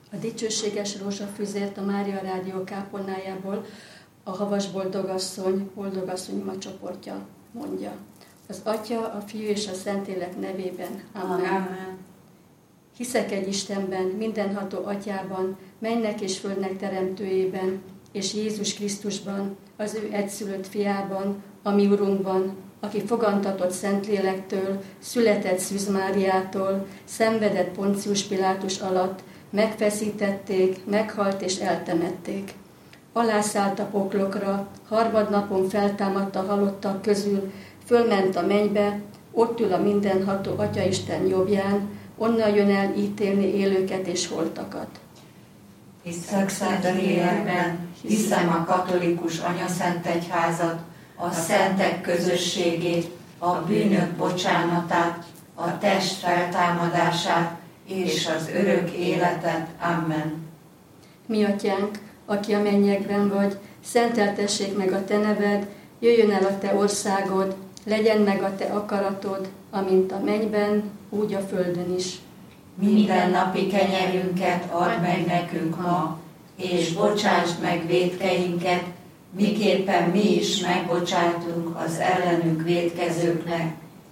A dicsőséges rózsafüzért a Mária Rádió kápolnájából a Havas Boldogasszony ima csoportja mondja. Az Atya, a Fiú és a Szentlélek nevében. Amen. Amen. Hiszek egy Istenben, mindenható Atyában, mennek és földnek teremtőjében, és Jézus Krisztusban, az ő egyszülött fiában, a mi Urunkban, aki fogantatott Szentlélektől, született Szűz Máriától, szenvedett Poncius Pilátus alatt, megfeszítették, meghalt és eltemették. Alászállt a poklokra, harmadnapon feltámadt a halottak közül, fölment a mennybe, ott ül a mindenható Atyaisten jobbján, onnan jön el ítélni élőket és holtakat. Hiszek szent lélekben, hiszem a katolikus anyaszent egyházat, a szentek közösségét, a bűnök bocsánatát, a test feltámadását és az örök életet. Amen. Mi Atyánk, aki a mennyekben vagy, szenteltessék meg a te neved, jöjjön el a te országod, legyen meg a te akaratod, amint a mennyben, úgy a földön is. Minden napi kenyerünket add meg nekünk ma, és bocsásd meg vétkeinket, miképpen mi is megbocsátunk az ellenünk vétkezőknek,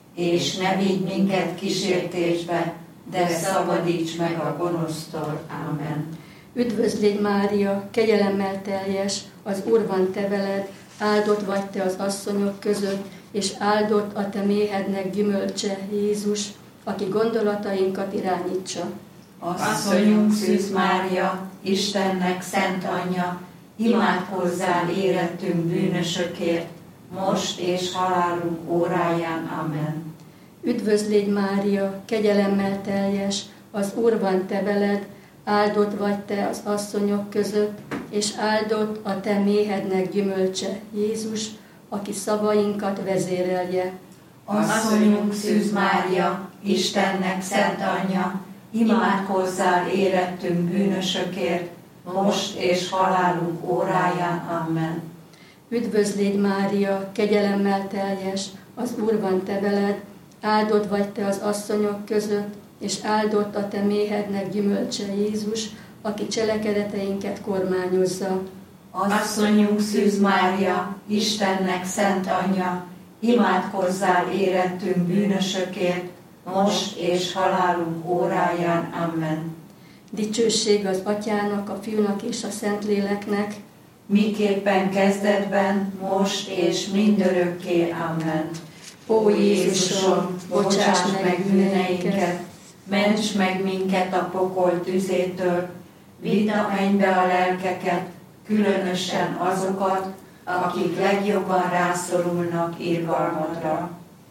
és ne vigy minket kísértésbe, de szabadíts meg a gonosztól. Amen. Üdvözl légy Mária, kegyelemmel teljes, az Úr van te veled, áldott vagy te az asszonyok között, és áldott a te méhednek gyümölcse, Jézus, aki gondolatainkat irányítsa. Asszonyunk Szűz Mária, Istennek szent anyja, imádkozzál érettünk bűnösökért, most és halálunk óráján. Amen. Üdvözl légy Mária, kegyelemmel teljes, az Úr van te veled, áldott vagy te az asszonyok között, és áldott a te méhednek gyümölcse, Jézus, aki szavainkat vezérelje. Asszonyunk Szűz Mária, Istennek szent anyja, imádkozzál érettünk bűnösökért, most és halálunk óráján. Amen. Üdvözl légy Mária, kegyelemmel teljes, az Úr van te veled, áldott vagy te az asszonyok között, és áldott a te méhednek gyümölcse, Jézus, aki cselekedeteinket kormányozza. Asszonyunk Szűz Mária, Istennek szent anyja, imádkozzál érettünk bűnösökért, most és halálunk óráján. Amen. Dicsőség az Atyának, a Fiúnak és a Szentléleknek, miképpen kezdetben, most és mindörökké. Amen. Ó Jézusom, bocsáss meg bűneinket, ments meg minket a pokol tüzétől, vidd a mennybe a lelkeket, különösen azokat, akik legjobban rászorulnak irgalmadra.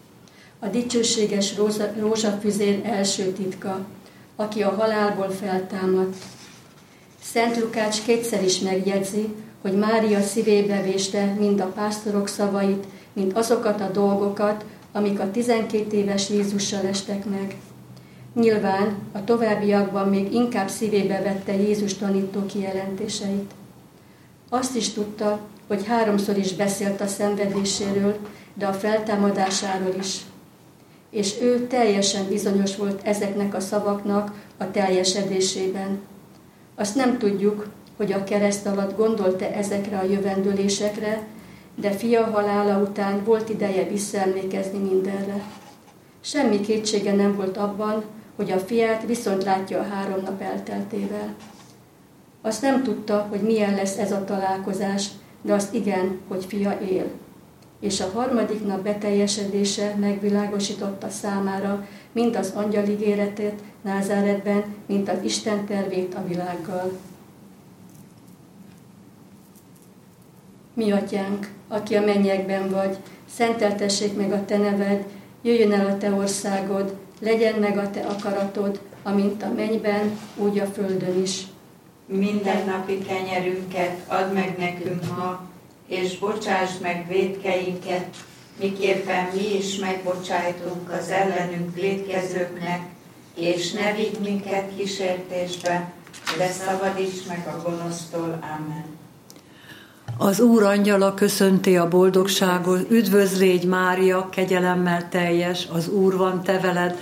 A dicsőséges rózsafüzér első titka, aki a halálból feltámadt. Szent Lukács kétszer is megjegyzi, hogy Mária szívébe véste mind a pásztorok szavait, mind azokat a dolgokat, amik a 12 éves Jézussal estek meg. Nyilván a továbbiakban még inkább szívébe vette Jézus tanító kijelentéseit. Azt is tudta, hogy 3-szor is beszélt a szenvedéséről, de a feltámadásáról is. És ő teljesen bizonyos volt ezeknek a szavaknak a teljesedésében. Azt nem tudjuk, hogy a kereszt alatt gondolta ezekre a jövendőlésekre, de fia halála után volt ideje visszaemlékezni mindenre. Semmi kétsége nem volt abban, hogy a fiát viszont látja a 3 nap elteltével. Azt nem tudta, hogy milyen lesz ez a találkozás, de azt igen, hogy fia él. És a 3. nap beteljesedése megvilágosította számára mind az angyal ígéretét Názáretben, mint az Isten tervét a világgal. Mi Atyánk, aki a mennyekben vagy, szenteltessék meg a te neved, jöjjön el a te országod, legyen meg a te akaratod, amint a mennyben, úgy a földön is. Mindennapi kenyerünket add meg nekünk ma, és bocsásd meg vétkeinket, miképpen mi is megbocsájtunk az ellenünk vétkezőknek, és ne vigy minket kísértésbe, de szabadíts meg a gonosztól. Amen. Az Úr angyala köszönti a boldogságot, üdvözlégy Mária, kegyelemmel teljes, az Úr van te veled,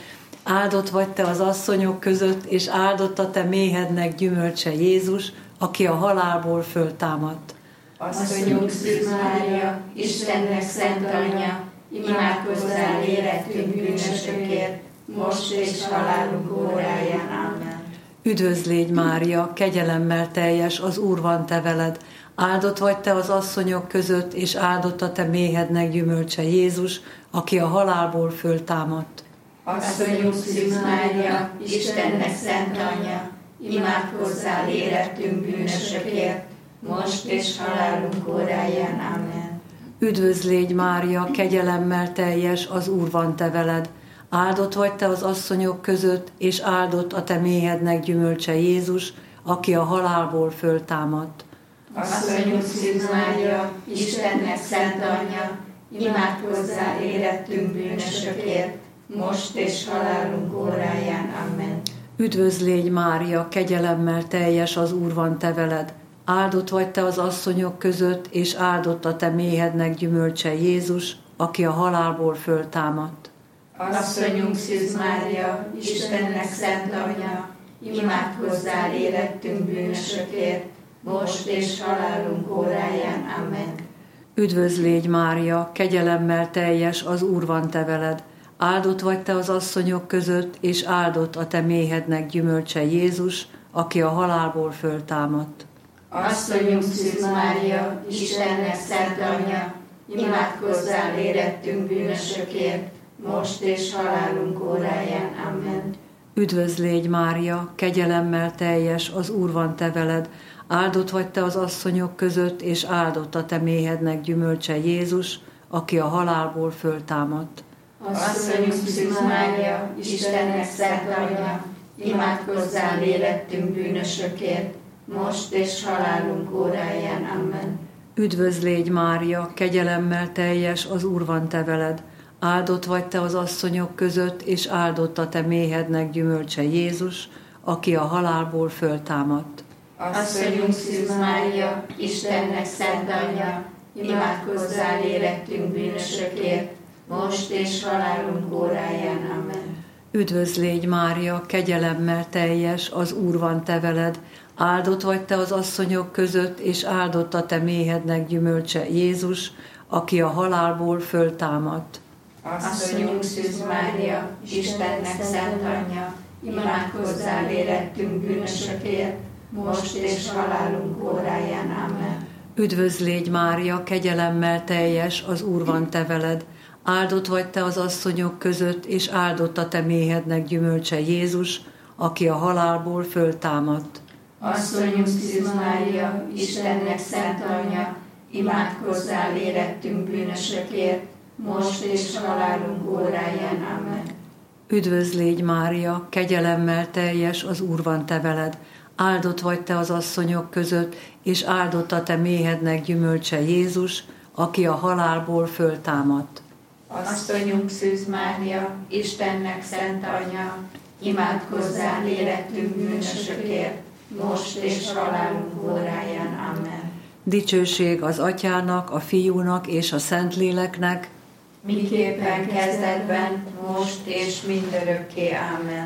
Áldott vagy te az asszonyok között, és áldott a te méhednek gyümölcse Jézus, aki a halálból föltámadt. Asszonyunk Szűz Mária, Istennek szent anyja, imádkozzál érettünk bűnösökért, most és halálunk óráján. Amen. Üdvözl légy Mária, kegyelemmel teljes, az Úr van te veled. Áldott vagy te az asszonyok között, és áldott a te méhednek gyümölcse Jézus, aki a halálból föltámadt. Asszonyunk Szűz Mária, Istennek szent anyja, imádkozzál érettünk bűnösökért, most és halálunk óráján. Amen. Üdvözl légy Mária, kegyelemmel teljes, az Úr van te veled. Áldott vagy te az asszonyok között, és áldott a te méhednek gyümölcse Jézus, aki a halálból föltámadt. Asszonyunk Szűz Mária, Istennek szent anyja, imádkozzál érettünk bűnösökért, most és halálunk óráján. Amen. Üdvözl légy Mária, kegyelemmel teljes, az Úr van te veled. Áldott vagy te az asszonyok között, és áldott a te méhednek gyümölcse Jézus, aki a halálból föltámadt. Asszonyunk Szűz Mária, Istennek szent anyja, imádkozzál érettünk bűnösökért, most és halálunk óráján. Amen. Üdvözl légy Mária, kegyelemmel teljes, az Úr van te veled. Áldott vagy te az asszonyok között, és áldott a te méhednek gyümölcse Jézus, aki a halálból föltámadt. Asszonyunk Szűz Mária, Istennek szent anyja, imádkozzál érettünk bűnösökért, most és halálunk óráján. Amen. Üdvözl légy Mária, kegyelemmel teljes, az Úr van te veled. Áldott vagy te az asszonyok között, és áldott a te méhednek gyümölcse Jézus, aki a halálból föltámadt. Asszonyunk Szűz Mária, Istennek szent anyja, imádkozzál érettünk bűnösökért, most és halálunk óráján. Amen. Üdvözl légy Mária, kegyelemmel teljes, az Úr van te veled. Áldott vagy te az asszonyok között, és áldott a te méhednek gyümölcse Jézus, aki a halálból föltámadt. Asszonyunk Szűz Mária, Istennek szent anyja, imádkozzál érettünk bűnösökért, most és halálunk óráján. Amen. Üdvözl légy Mária, kegyelemmel teljes, az Úr van te veled. Áldott vagy te az asszonyok között, és áldott a te méhednek gyümölcse Jézus, aki a halálból föltámadt. Asszonyunk Szűz Mária, Istennek szent anyja, imádkozzál érettünk bűnösökért, most és halálunk óráján. Amen. Üdvözl légy Mária, kegyelemmel teljes, az Úr van te veled. Áldott vagy te az asszonyok között, és áldott a te méhednek gyümölcse Jézus, aki a halálból föltámadt. Asszonyunk Szűz Mária, Istennek szent anyja, imádkozzál érettünk bűnösökért, most és halálunk óráján. Amen. Üdvözl légy Mária, kegyelemmel teljes, az Úr van te veled. Áldott vagy te az asszonyok között, és áldott a te méhednek gyümölcse Jézus, aki a halálból föltámadt. Asszonyunk Szűz Mária, Istennek szent anyja, imádkozzál érettünk bűnösökért, most és halálunk óráján. Amen. Dicsőség az Atyának, a Fiúnak és a Szentléleknek, miképpen kezdetben, most és mindörökké. Amen.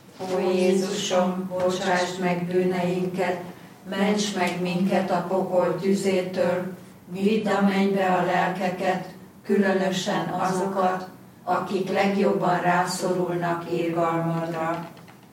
Ó Jézusom, bocsásd meg bűneinket, ments meg minket a pokol tüzétől, vidd a mennybe a lelkeket, különösen azokat, akik legjobban rászorulnak irgalmadra.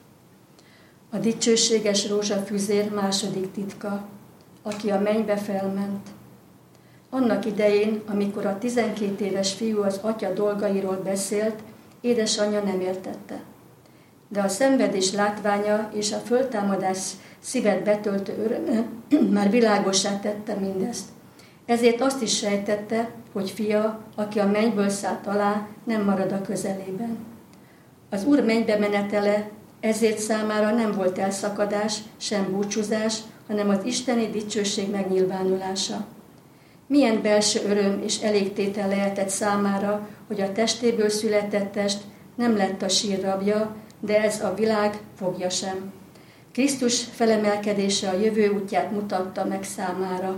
A dicsőséges rózsafüzér második titka, aki a mennybe felment. Annak idején, amikor a 12 éves fiú az atya dolgairól beszélt, édesanyja nem értette. De a szenvedés látványa és a föltámadás szívet betöltő öröme már világossá tette mindezt. Ezért azt is sejtette, hogy fia, aki a mennyből szállt alá, nem marad a közelében. Az Úr mennybe menetele ezért számára nem volt elszakadás, sem búcsúzás, hanem az isteni dicsőség megnyilvánulása. Milyen belső öröm és elégtétel lehetett számára, hogy a testéből született test nem lett a sír rabja, de ez a világ fogja sem. Krisztus felemelkedése a jövő útját mutatta meg számára.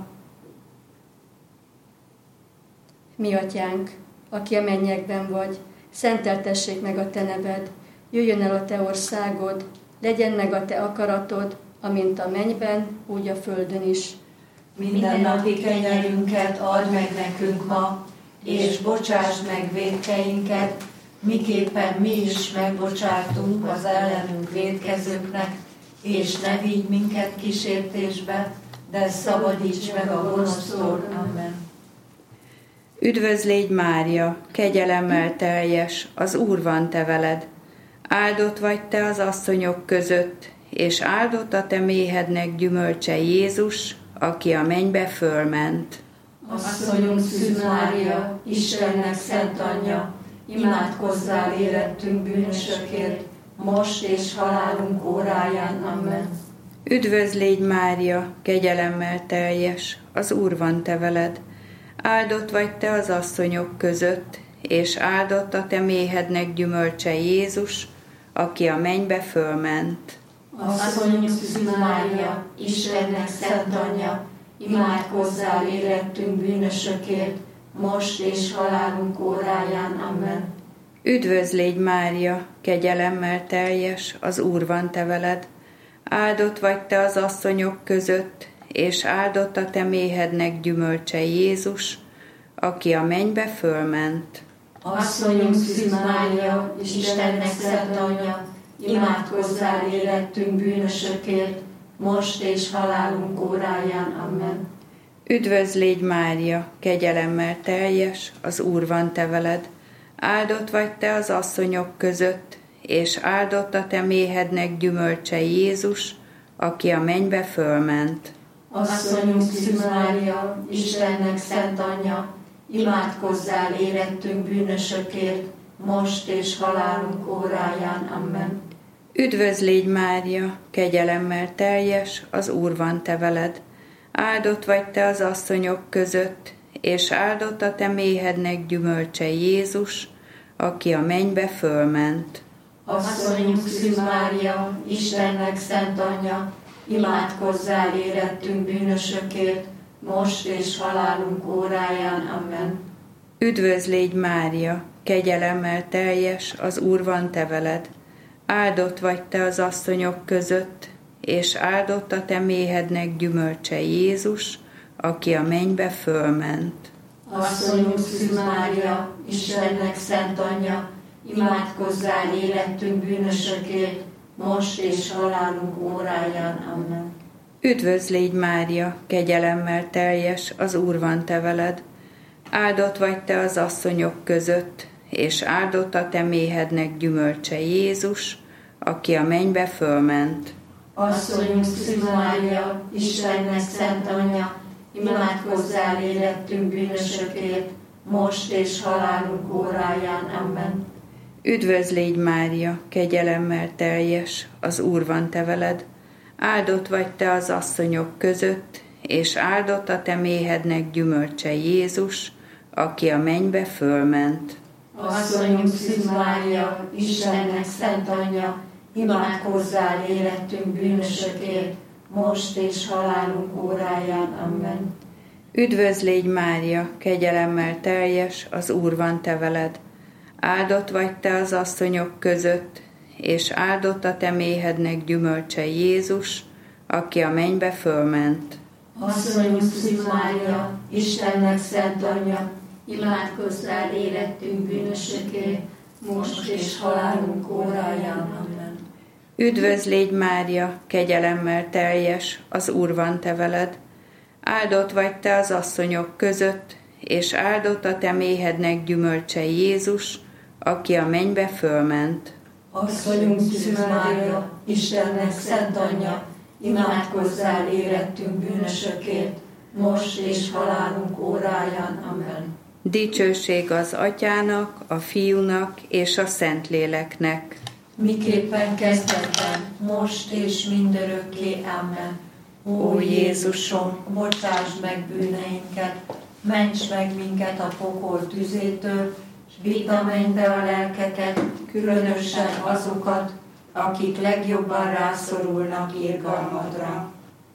Mi atyánk, aki a mennyekben vagy, szenteltessék meg a te neved, jöjjön el a te országod, legyen meg a te akaratod, amint a mennyben, úgy a földön is. Mindennapi kenyerünket add meg nekünk ma, és bocsásd meg vétkeinket, miképpen mi is megbocsátunk az ellenünk vétkezőknek, és ne vigy minket kísértésbe, de szabadíts meg a gonosztól. Amen. Üdvözlégy Mária, kegyelemmel teljes, az Úr van te veled. Áldott vagy te az asszonyok között, és áldott a te méhednek gyümölcse Jézus, aki a mennybe fölment. Asszonyunk Szűz Mária, Istennek szent anyja, imádkozzál érettünk bűnösökért, most és halálunk óráján. Amen. Üdvözlégy Mária, kegyelemmel teljes, az Úr van te veled. Áldott vagy te az asszonyok között, és áldott a te méhednek gyümölcse Jézus, aki a mennybe fölment. Asszonyunk Szűz Mária, Istennek szent anyja, imádkozzál érettünk bűnösökért, most és halálunk óráján. Amen. Üdvözlégy Mária, kegyelemmel teljes, az Úr van te veled. Áldott vagy te az asszonyok között, és áldott a te méhednek gyümölcse Jézus, aki a mennybe fölment. Asszonyunk Szűz Mária, Istennek szent anyja, imádkozzál érettünk bűnösökért, most és halálunk óráján. Amen. Üdvözlégy Mária, kegyelemmel teljes, az Úr van te veled. Áldott vagy te az asszonyok között, és áldott a te méhednek gyümölcse Jézus, aki a mennybe fölment. Asszonyunk Szűz Mária, Istennek szent anyja, imádkozzál érettünk bűnösökért, most és halálunk óráján. Amen. Üdvözlégy Mária, kegyelemmel teljes, az Úr van te veled. Áldott vagy te az asszonyok között, és áldott a te méhednek gyümölcse Jézus, aki a mennybe fölment. Asszonyunk Szűz Mária, Istennek szent anyja, imádkozzál érettünk bűnösökért, most és halálunk óráján. Amen. Üdvözlégy Mária, kegyelemmel teljes, az Úr van te veled. Áldott vagy te az asszonyok között, és áldott a te méhednek gyümölcse Jézus, aki a mennybe fölment. Asszonyunk Szűz Mária, Istennek szent anyja, imádkozzál érettünk bűnösökért, most és halálunk óráján. Amen. Üdvözlégy Mária, kegyelemmel teljes, az Úr van te veled. Áldott vagy te az asszonyok között, és áldott a te méhednek gyümölcse Jézus, aki a mennybe fölment. Asszonyunk Szűz Mária, Istennek szent anyja, imádkozzál érettünk bűnösökért, most és halálunk óráján. Amen. Üdvözlégy Mária, kegyelemmel teljes, az Úr van te veled. Áldott vagy te az asszonyok között, és áldott a te méhednek gyümölcse Jézus, aki a mennybe fölment. Asszonyunk Szűz Mária, Istennek szent anyja, imádkozzál érettünk bűnösökért, most és halálunk óráján. Amen. Üdvözlégy Mária, kegyelemmel teljes, az Úr van te veled. Áldott vagy te az asszonyok között, és áldott a te méhednek gyümölcse Jézus, aki a mennybe fölment. Asszonyunk Szűz Mária, Istennek szent anyja, imádkozzál érettünk bűnösökért, most és halálunk óráján. Amen. Üdvözlégy Mária, kegyelemmel teljes, az Úr van te veled. Áldott vagy te az asszonyok között, és áldott a te méhednek gyümölcse Jézus, aki a mennybe fölment. Asszonyunk Szűz Mária, Istennek szent anyja, imádkozzál érettünk bűnösökért, most és halálunk óráján. Amen. Dicsőség az Atyának, a Fiúnak és a Szentléleknek. Miképpen kezdetben, most és mindörökké. Amen. Ó Jézusom, bocsásd meg bűneinket, ments meg minket a pokol tüzétől, s vidd a mennybe a lelkeket, különösen azokat, akik legjobban rászorulnak irgalmadra.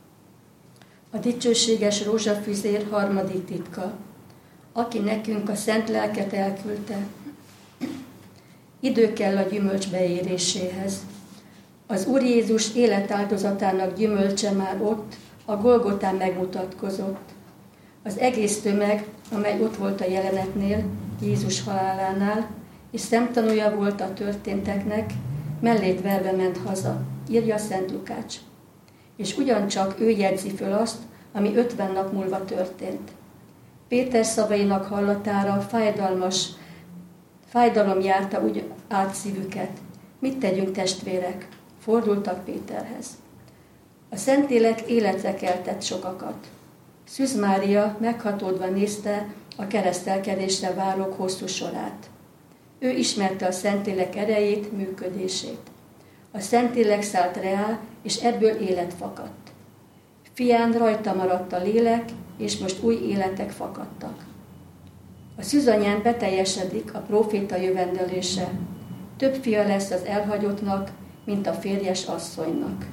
A dicsőséges rózsafüzér harmadik titka, aki nekünk a szent lelket elküldte. Idő kell a gyümölcs beéréséhez. Az Úr Jézus életáldozatának gyümölcse már ott, a Golgotán megmutatkozott. Az egész tömeg, amely ott volt a jelenetnél, Jézus halálánál, és szemtanúja volt a történteknek, mellét verve ment haza, írja Szent Lukács. És ugyancsak ő jegyzi föl azt, ami 50 nap múlva történt. Péter szavainak hallatára fájdalom járta úgy át szívüket. Mit tegyünk, testvérek? Fordultak Péterhez. A Szentlélek életre keltett sokakat. Szűz Mária meghatódva nézte a keresztelkedésre várók hosszú sorát. Ő ismerte a Szentlélek erejét, működését. A Szentlélek szállt rá, és ebből élet fakadt. Fián rajta maradt a lélek, és most új életek fakadtak. A szűzanyán beteljesedik a próféta jövendelése. Több fia lesz az elhagyottnak, mint a férjes asszonynak.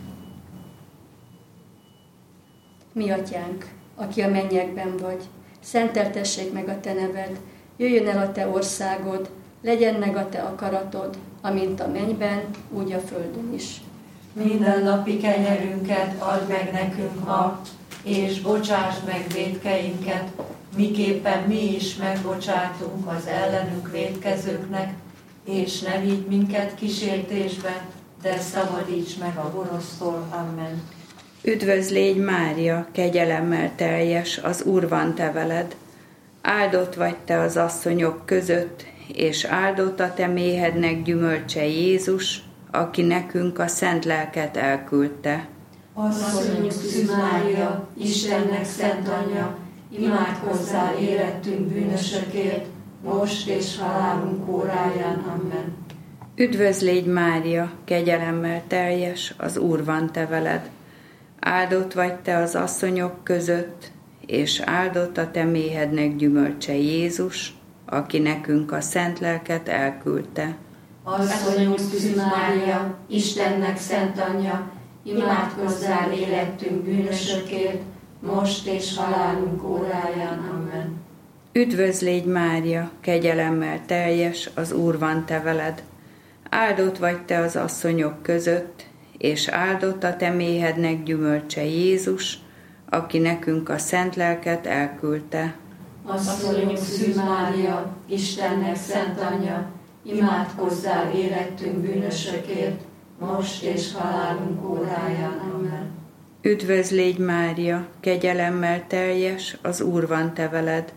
Mi atyánk, aki a mennyekben vagy, szenteltessék meg a te neved, jöjjön el a te országod, legyen meg a te akaratod, amint a mennyben, úgy a földön is. Mindennapi kenyerünket add meg nekünk ma, és bocsásd meg vétkeinket, miképpen mi is megbocsátunk az ellenünk vétkezőknek, és ne vigy minket kísértésbe, de szabadíts meg a gonosztól. Amen. Üdvözl légy, Mária, kegyelemmel teljes, az Úr van te veled. Áldott vagy te az asszonyok között, és áldott a te méhednek gyümölcse Jézus, aki nekünk a szent lelket elküldte. Asszonyunk Szűz Mária, Istennek szent anyja, imádkozzál érettünk bűnösökért, most és halálunk óráján. Amen. Üdvözl légy, Mária, kegyelemmel teljes, az Úr van te veled. Áldott vagy te az asszonyok között, és áldott a te méhednek gyümölcse Jézus, aki nekünk a szent lelket elküldte. Asszonyunk Szűz Mária, Istennek szent anyja, imádkozzál érettünk bűnösökért, most és halálunk óráján. Amen. Üdvözl légy, Mária, kegyelemmel teljes, az Úr van te veled. Áldott vagy te az asszonyok között, és áldott a te méhednek gyümölcse Jézus, aki nekünk a szent lelket elküldte. Asszonyunk Szűz Mária, Istennek szent anyja, imádkozzál érettünk bűnösökért, most és halálunk óráján. Amen. Üdvözl légy, Mária, kegyelemmel teljes, az Úr van te veled.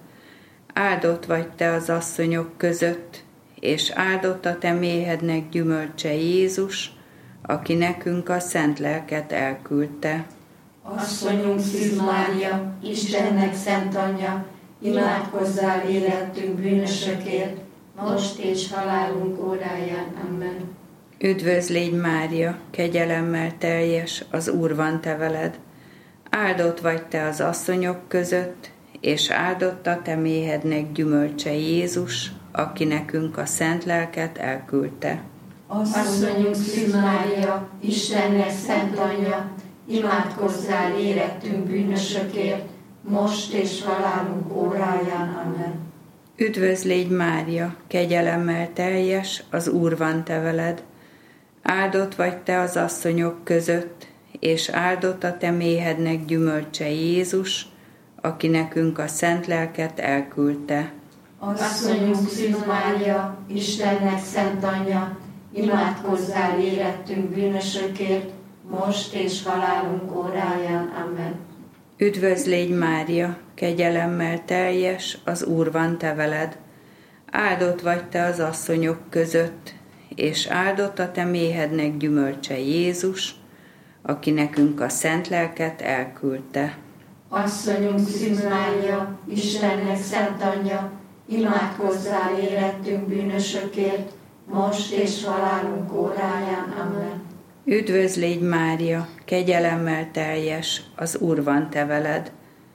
Áldott vagy te az asszonyok között, és áldott a te méhednek gyümölcse Jézus, aki nekünk a szent lelket elküldte. Asszonyunk Szűz Mária, Istennek szent anyja, imádkozzál érettünk bűnösökért, most és halálunk óráján. Amen. Üdvözl légy, Mária, kegyelemmel teljes, az Úr van te veled. Áldott vagy te az asszonyok között, és áldott a te méhednek gyümölcse Jézus, aki nekünk a szent lelket elküldte. Asszonyunk Szűz Mária, Istennek szent anyja, imádkozzál érettünk bűnösökért, most és halálunk óráján. Amen. Üdvözl légy, Mária, kegyelemmel teljes, az Úr van te veled. Áldott vagy te az asszonyok között, és áldott a te méhednek gyümölcse Jézus, aki nekünk a szent lelket elküldte. Asszonyunk Szűz Mária, Istennek szent anyja, imádkozzál érettünk bűnösökért, most és halálunk óráján. Amen. Üdvözl légy, Mária, kegyelemmel teljes, az Úr van te veled. Áldott vagy te az asszonyok között, és áldott a te méhednek gyümölcse Jézus, aki nekünk a szent lelket elküldte. Asszonyunk Szűz Mária, Istennek szent anyja, imádkozzál érettünk bűnösökért, most és halálunk óráján. Amen. Üdvözl légy, Mária, kegyelemmel teljes, az Úr van te veled.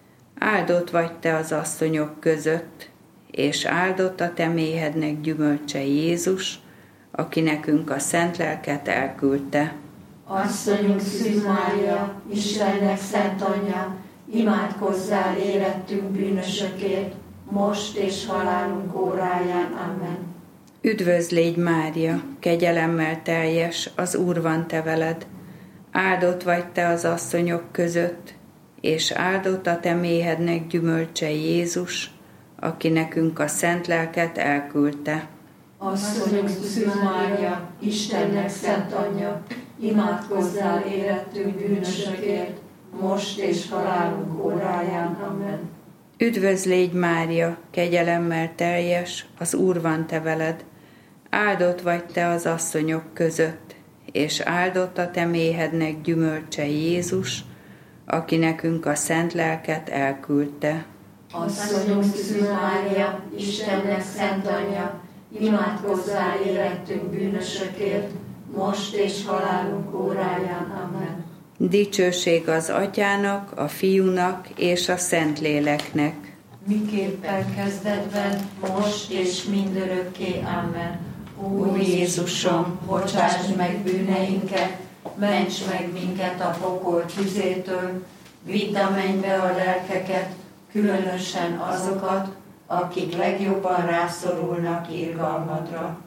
Áldott vagy te az asszonyok között, és áldott a te méhednek gyümölcse Jézus, aki nekünk a szent lelket elküldte. Asszonyunk Szűz Mária, Istennek szent anyja, imádkozzál érettünk bűnösökért, most és halálunk óráján. Amen. Üdvözl légy Mária, kegyelemmel teljes, az Úr van te veled. Áldott vagy te az asszonyok között, és áldott a te méhednek gyümölcse Jézus, aki nekünk a szent lelket elküldte. Asszonyunk Szűz Mária, Istennek szent anyja, imádkozzál érettünk bűnösökért, most és halálunk óráján. Amen. Üdvözl légy Mária, kegyelemmel teljes, az Úr van te veled. Áldott vagy te az asszonyok között, és áldott a te méhednek gyümölcse Jézus, aki nekünk a szent lelket elküldte. Asszonyunk Szűz Mária, Istennek szent anyja, imádkozzál érettünk bűnösökért, most és halálunk óráján. Amen. Dicsőség az Atyának, a Fiúnak és a Szentléleknek. Miképpen kezdetben, most és mindörökké. Amen. Úr Jézusom, bocsásd meg bűneinket, ments meg minket a pokol tüzétől, vidd a mennybe a lelkeket, különösen azokat, akik legjobban rászorulnak irgalmadra.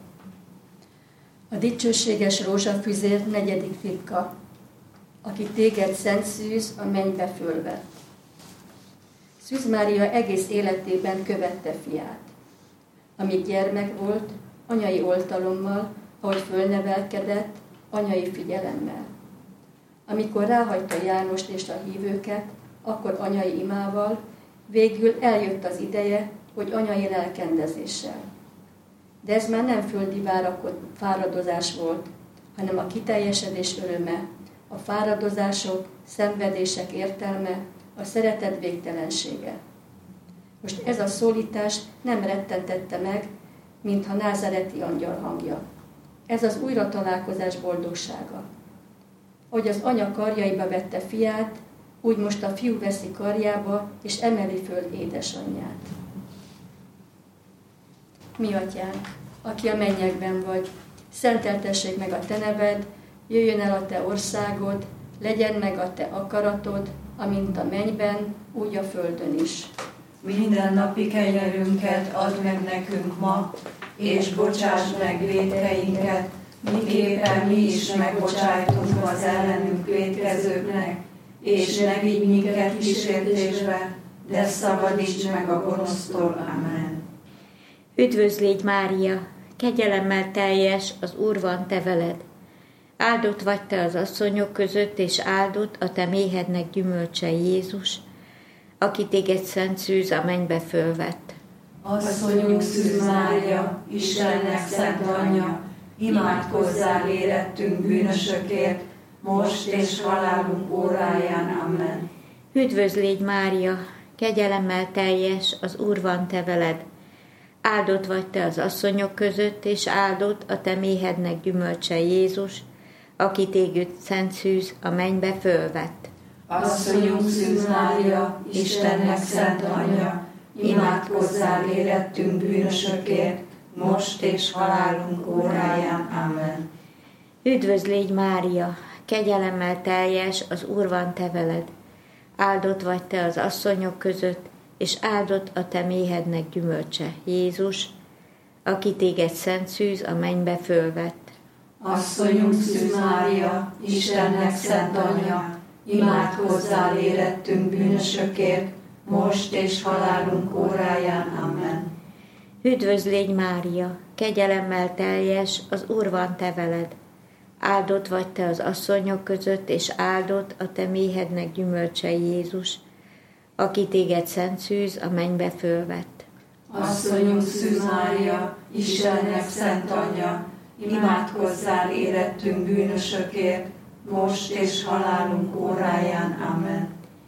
A dicsőséges rózsafüzér 4. titka, aki téged, Szent Szűz, a mennybe fölvett. Szűz Mária egész életében követte fiát. Amíg gyermek volt, anyai oltalommal, ahogy fölnevelkedett, anyai figyelemmel. Amikor ráhagyta Jánost és a hívőket, akkor anyai imával, végül eljött az ideje, hogy anyai lelkendezéssel. De ez már nem földi fáradozás volt, hanem a kiteljesedés öröme, a fáradozások, szenvedések értelme, a szeretet végtelensége. Most ez a szólítás nem rettentette meg, mintha názáreti angyal hangja. Ez az újratalálkozás boldogsága. Ahogy az anya karjaiba vette fiát, úgy most a fiú veszi karjába, és emeli föl édesanyját. Mi atyánk, aki a mennyekben vagy, szenteltessék meg a te neved, jöjjön el a te országod, legyen meg a te akaratod, amint a mennyben, úgy a földön is. Minden napi kenyerünket add meg nekünk ma, és bocsásd meg vétkeinket, miképpen mi is megbocsájtunk az ellenünk vétkezőknek, és ne vigy minket kísértésbe, de szabadíts meg a gonosztól. Amen. Üdvözl légy Mária, kegyelemmel teljes, az Úr van te veled. Áldott vagy te az asszonyok között, és áldott a te méhednek gyümölcse Jézus, aki téged, Szent Szűz, a mennybe fölvett. Asszonyunk Szűz Mária, Istennek szent anyja, imádkozzál érettünk bűnösökért, most és halálunk óráján. Amen. Üdvözl légy Mária, kegyelemmel teljes, az Úr van te veled. Áldott vagy te az asszonyok között, és áldott a te méhednek gyümölcse Jézus, aki téged, Szent Szűz, a mennybe fölvett. Asszonyunk Szűz Mária, Istennek szent anyja, imádkozzál érettünk bűnösökért, most és halálunk óráján. Amen. Üdvözl légy Mária, kegyelemmel teljes, az Úr van te veled. Áldott vagy te az asszonyok között, és áldott a te méhednek gyümölcse Jézus, aki téged, Szent Szűz, a mennybe fölvett. Asszonyunk Szűz Mária, Istennek szent anyja, imádkozzál érettünk bűnösökért, most és halálunk óráján. Amen. Üdvözl légy Mária, kegyelemmel teljes, az Úr van te veled. Áldott vagy te az asszonyok között, és áldott a te méhednek gyümölcse Jézus, aki téged, Szent Szűz, a mennybe fölvett. Asszonyunk Szűz Mária, Istennek szent anyja, imádkozzál érettünk bűnösökért, most és halálunk óráján. Amen.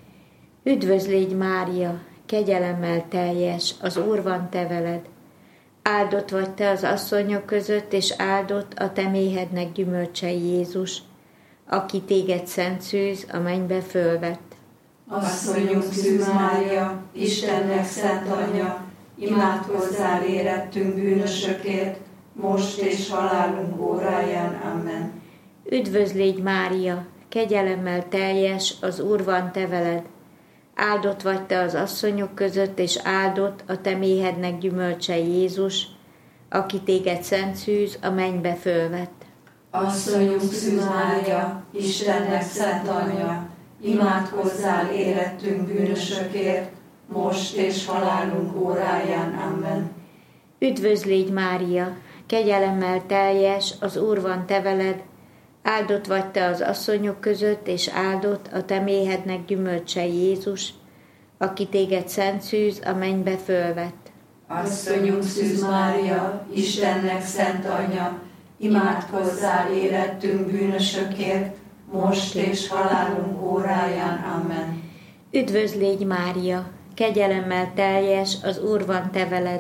Üdvözl légy Mária, kegyelemmel teljes, az Úr van te veled. Áldott vagy te az asszonyok között, és áldott a te méhednek gyümölcse Jézus, aki téged, Szent Szűz, a mennybe fölvett. Asszonyunk Szűz Mária, Istennek szent anyja, imádkozzál érettünk bűnösökért, most és halálunk óráján. Amen. Üdvözl légy Mária, kegyelemmel teljes, az Úr van te veled. Áldott vagy te az asszonyok között, és áldott a te méhednek gyümölcse Jézus, aki téged szent szűz a mennybe fölvett. Asszonyunk Szűz Mária, Istennek szent anyja, imádkozzál érettünk bűnösökért, most és halálunk óráján. Amen. Üdvözl légy Mária, kegyelemmel teljes, az Úr van te veled, áldott vagy te az asszonyok között, és áldott a te méhednek gyümölcse Jézus, aki téged szent szűz a mennybe fölvett. Asszonyunk Szűz Mária, Istennek szent anyja, imádkozzál érettünk bűnösökért, most és halálunk óráján. Amen. Üdvözl légy Mária, kegyelemmel teljes, az Úr van te veled,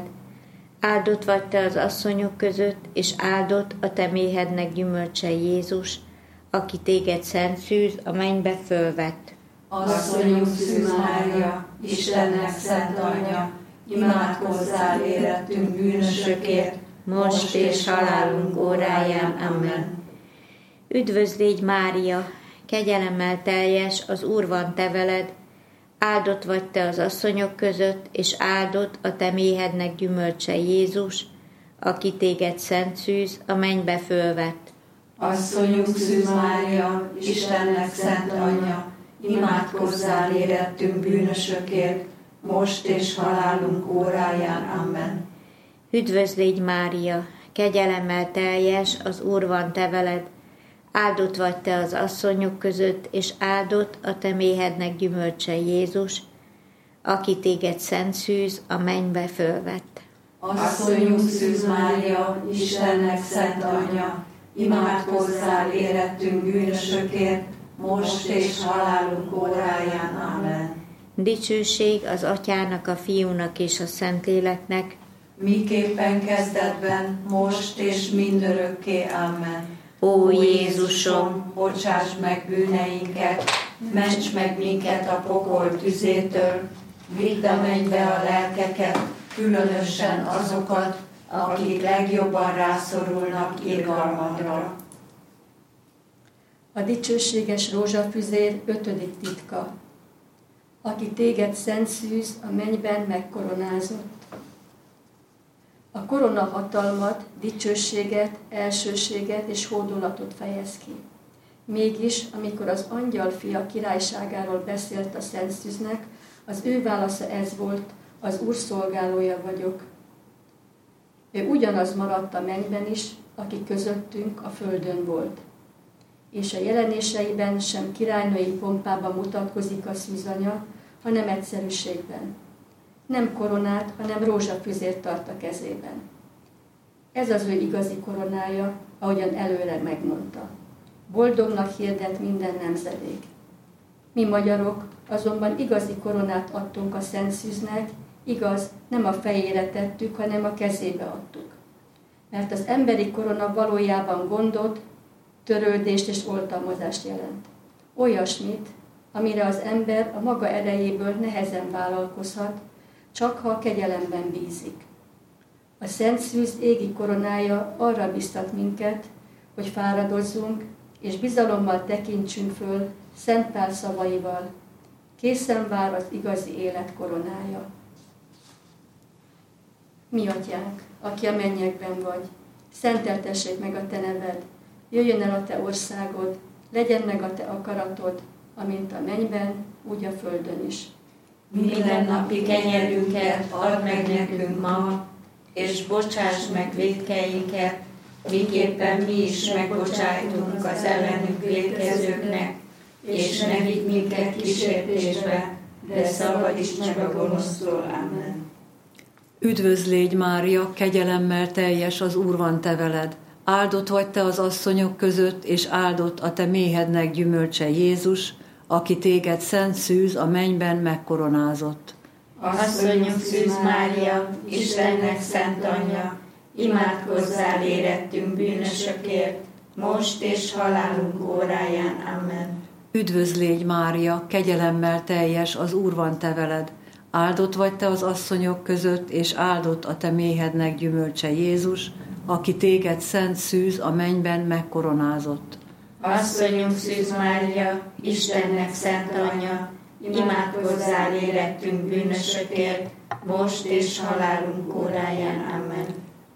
áldott vagy te az asszonyok között, és áldott a te méhednek gyümölcse Jézus, aki téged szent szűz a mennybe fölvett. Asszonyunk Szűz Mária, Istennek szent anyja, imádkozzál érettünk bűnösökért, most és halálunk óráján. Amen. Üdvözl légy Mária, kegyelemmel teljes, az Úr van te veled, áldott vagy te az asszonyok között, és áldott a te méhednek gyümölcse Jézus, aki téged szent szűz a mennybe fölvett. Asszonyunk Szűz Mária, Istennek szent anyja, imádkozzál érettünk bűnösökért, most és halálunk óráján. Amen. Üdvözl légy Mária, kegyelemmel teljes, az Úr van te veled, áldott vagy te az asszonyok között, és áldott a te méhednek gyümölcse Jézus, aki téged szent szűz a mennybe fölvett. Asszonyunk Szűz Mária, Istennek szent anyja, imádkozzál érettünk bűnösökért, most és halálunk óráján. Amen. Dicsőség az Atyának, a Fiúnak és a Szentléleknek, miképpen kezdetben, most és mindörökké. Amen. Ó Jézusom, bocsáss meg bűneinket, ments meg minket a pokol tüzétől, vidd a mennybe a lelkeket, különösen azokat, akik legjobban rászorulnak irgalmadra. A dicsőséges rózsafüzér 5. titka. Aki téged szent szűz, a mennyben megkoronázott. A korona hatalmat, dicsőséget, elsőséget és hódolatot fejez ki. Mégis, amikor az angyal fia királyságáról beszélt a szent szűznek, az ő válasza ez volt: az Úr szolgálója vagyok. Ő ugyanaz maradt a mennyben is, aki közöttünk a földön volt. És a jelenéseiben sem királynői pompában mutatkozik a szűzanya, hanem egyszerűségben. Nem koronát, hanem rózsafüzért tart a kezében. Ez az ő igazi koronája, ahogyan előre megmondta. Boldognak hirdet minden nemzedék. Mi magyarok azonban igazi koronát adtunk a szent szűznek, igaz, nem a fejére tettük, hanem a kezébe adtuk. Mert az emberi korona valójában gondot, törődést és oltalmazást jelent. Olyasmit, amire az ember a maga erejéből nehezen vállalkozhat, csak ha a kegyelemben bízik. A szent szűz égi koronája arra biztat minket, hogy fáradozzunk, és bizalommal tekintsünk föl Szent Pál szavaival. Készen vár az igazi élet koronája. Mi atyánk, aki a mennyekben vagy, szenteltessék meg a te neved, jöjjön el a te országod, legyen meg a te akaratod, amint a mennyben, úgy a földön is. Mindennapi kenyerünket add meg nekünk ma, és bocsáss meg vétkeinket, miképpen mi is megbocsájtunk az ellenünk vétkezőknek, és ne vigy minket kísértésbe, de szabadíts meg a gonosztól. Amen. Üdvözl légy Mária, kegyelemmel teljes, az Úr van te veled. Áldott vagy te az asszonyok között, és áldott a te méhednek gyümölcse Jézus, aki téged szent szűz a mennyben megkoronázott. Asszonyunk Szűz Mária, Istennek szent anyja, imádkozzál érettünk bűnösökért, most és halálunk óráján. Amen. Üdvözl légy Mária, kegyelemmel teljes, az Úr van te veled. Áldott vagy te az asszonyok között, és áldott a te méhednek gyümölcse Jézus, aki téged szent szűz a mennyben megkoronázott. Asszonyunk Szűz Mária, Istennek szent anyja, imádkozzál érettünk bűnösökért, most és halálunk óráján. Amen.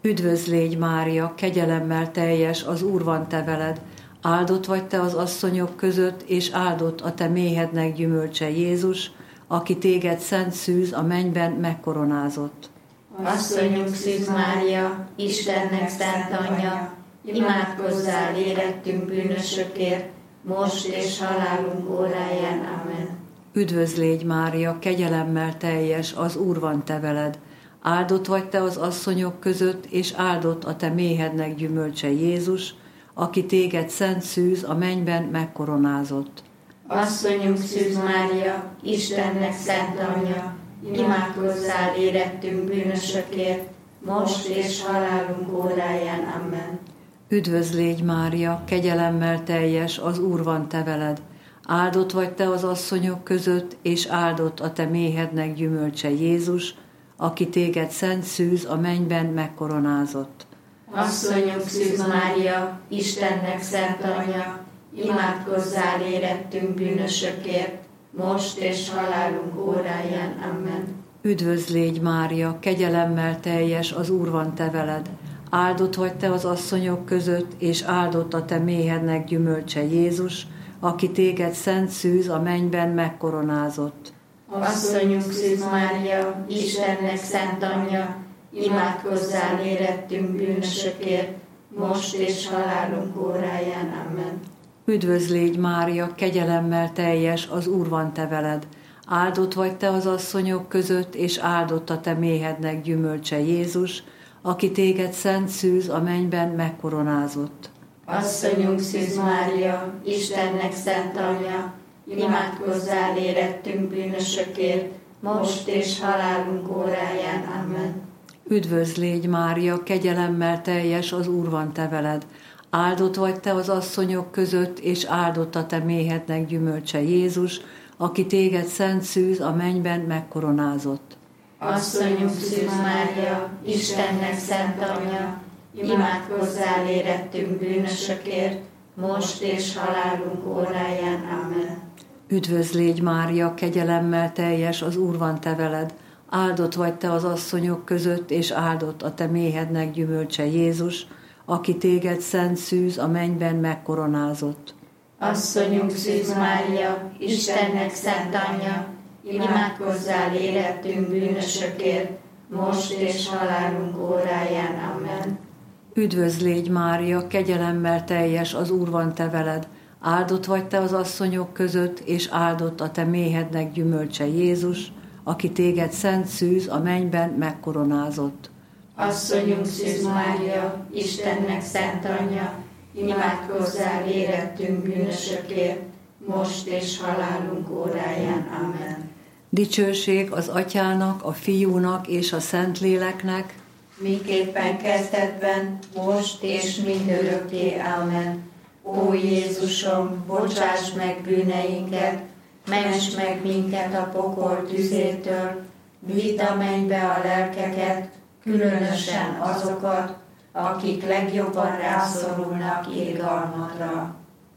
Üdvözl légy Mária, kegyelemmel teljes, az Úr van te veled. Áldott vagy te az asszonyok között, és áldott a te méhednek gyümölcse Jézus, aki téged szent szűz a mennyben megkoronázott. Asszonyunk Szűz Mária, Istennek szent anyja, imádkozzál érettünk bűnösökért, most és halálunk óráján. Amen. Üdvözl légy Mária, kegyelemmel teljes, az Úr van te veled. Áldott vagy te az asszonyok között, és áldott a te méhednek gyümölcse Jézus, aki téged szent szűz a mennyben megkoronázott. Asszonyunk Szűz Mária, Istennek szent anyja, imádkozzál érettünk bűnösökért, most és halálunk óráján. Amen. Üdvözl légy Mária, kegyelemmel teljes, az Úr van te veled. Áldott vagy te az asszonyok között, és áldott a te méhednek gyümölcse Jézus, aki téged szent szűz a mennyben megkoronázott. Asszonyunk Szűz Mária, Istennek szent anyja, imádkozzál érettünk bűnösökért, most és halálunk óráján. Amen. Üdvözl légy Mária, kegyelemmel teljes, az Úr van te veled. Áldott vagy te az asszonyok között, és áldott a te méhednek gyümölcse Jézus, aki téged szent szűz a mennyben megkoronázott. Asszonyunk Szűz Mária, Istennek szent anyja, imádkozzál érettünk bűnösökért, most és halálunk óráján. Amen. Üdvözl légy Mária, kegyelemmel teljes, az Úr van te veled. Áldott vagy te az asszonyok között, és áldott a te méhednek gyümölcse Jézus, aki téged szent szűz a mennyben megkoronázott. Asszonyunk Szűz Mária, Istennek szent anyja, imádkozzál érettünk bűnösökért, most és halálunk óráján. Amen. Üdvözl légy Mária, kegyelemmel teljes, az Úr van te veled. Áldott vagy te az asszonyok között, és áldott a te méhednek gyümölcse Jézus, aki téged szent szűz a mennyben megkoronázott. Asszonyunk Szűz Mária, Istennek szent anyja, imádkozzál érettünk bűnösökért, most és halálunk óráján. Amen. Üdvözl légy Mária, kegyelemmel teljes, az Úr van te veled. Áldott vagy te az asszonyok között, és áldott a te méhednek gyümölcse Jézus, aki téged szent szűz a mennyben megkoronázott. Asszonyunk Szűz Mária, Istennek szent anyja, imádkozzál érettünk bűnösökért, most és halálunk óráján. Amen. Üdvözl légy Mária, kegyelemmel teljes, az Úr van te veled. Áldott vagy te az asszonyok között, és áldott a te méhednek gyümölcse Jézus, aki téged szent szűz a mennyben megkoronázott. Asszonyunk Szűz Mária, Istennek szent anyja, imádkozzál érettünk bűnösökért, most és halálunk óráján. Amen. Dicsőség az Atyának, a Fiúnak és a Szentléleknek, miképpen kezdetben, most és mindörökké. Amen. Ó Jézusom, bocsáss meg bűneinket, ments meg minket a pokol tüzétől, vidd a mennybe a lelkeket, különösen azokat, akik legjobban rászorulnak irgalmadra.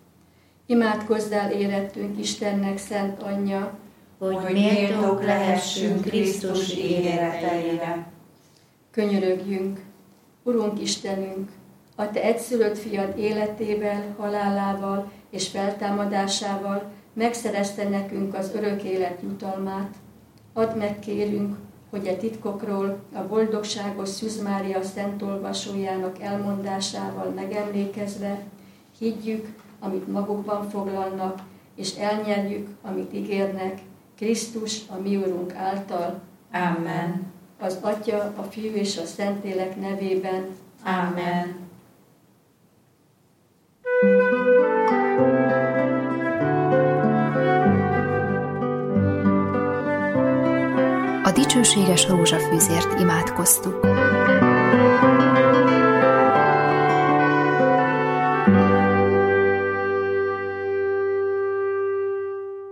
Imádkozzál érettünk Istennek szent anyja, hogy méltók lehessünk Krisztus ígéreteire. Könyörögjünk, Urunk Istenünk, a te egyszülött fiad életével, halálával és feltámadásával megszerezte nekünk az örök élet jutalmát. Add meg, kérünk, hogy a titkokról a boldogságos Szűz Mária szent olvasójának elmondásával megemlékezve higgyük, amit magukban foglalnak, és elnyerjük, amit ígérnek, Krisztus, a mi Urunk által. Amen. Az Atya, a Fiú és a Szentlélek nevében. Amen. A dicsőséges rózsafűzért imádkoztuk.